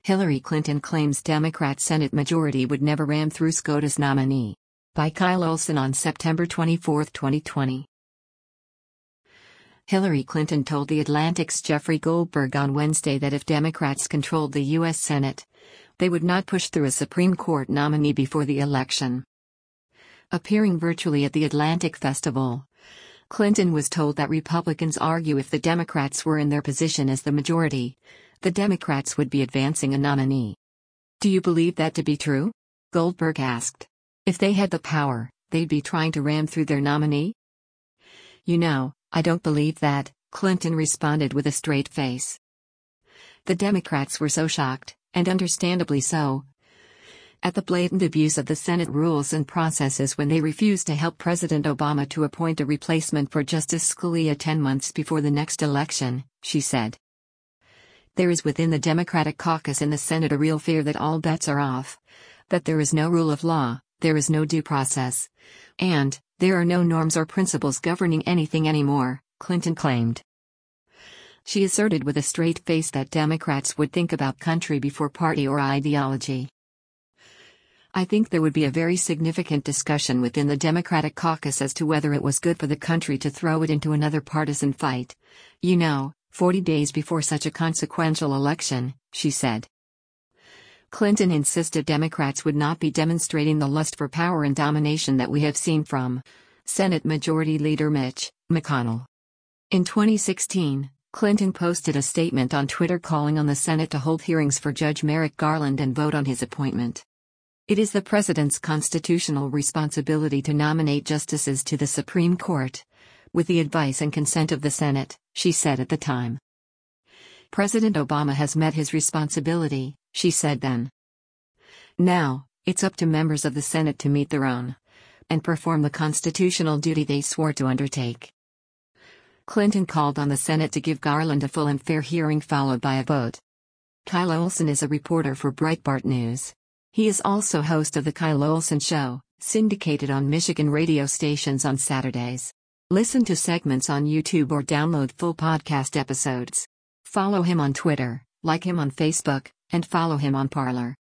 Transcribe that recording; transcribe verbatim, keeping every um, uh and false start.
Hillary Clinton claims Democrat Senate majority would never ram through SCOTUS nominee. By Kyle Olson on September twenty-fourth, twenty twenty. Hillary Clinton told The Atlantic's Jeffrey Goldberg on Wednesday that if Democrats controlled the U S Senate, they would not push through a Supreme Court nominee before the election. Appearing virtually at the Atlantic Festival, Clinton was told that Republicans argue if the Democrats were in their position as the majority, the Democrats would be advancing a nominee. Do you believe that to be true? Goldberg asked. If they had the power, they'd be trying to ram through their nominee? You know, I don't believe that, Clinton responded with a straight face. The Democrats were so shocked, and understandably so, at the blatant abuse of the Senate rules and processes when they refused to help President Obama to appoint a replacement for Justice Scalia ten months before the next election, she said. There is within the Democratic caucus in the Senate a real fear that all bets are off, that there is no rule of law, there is no due process, and there are no norms or principles governing anything anymore, Clinton claimed. She asserted with a straight face that Democrats would think about country before party or ideology. I think there would be a very significant discussion within the Democratic caucus as to whether it was good for the country to throw it into another partisan fight. You know, forty days before such a consequential election, she said. Clinton insisted Democrats would not be demonstrating the lust for power and domination that we have seen from Senate Majority Leader Mitch McConnell. In twenty sixteen, Clinton posted a statement on Twitter calling on the Senate to hold hearings for Judge Merrick Garland and vote on his appointment. It is the president's constitutional responsibility to nominate justices to the Supreme Court, with the advice and consent of the Senate, she said at the time. President Obama has met his responsibility, she said then. Now, it's up to members of the Senate to meet their own, and perform the constitutional duty they swore to undertake. Clinton called on the Senate to give Garland a full and fair hearing followed by a vote. Kyle Olson is a reporter for Breitbart News. He is also host of The Kyle Olson Show, syndicated on Michigan radio stations on Saturdays. Listen to segments on YouTube or download full podcast episodes. Follow him on Twitter, like him on Facebook, and follow him on Parler.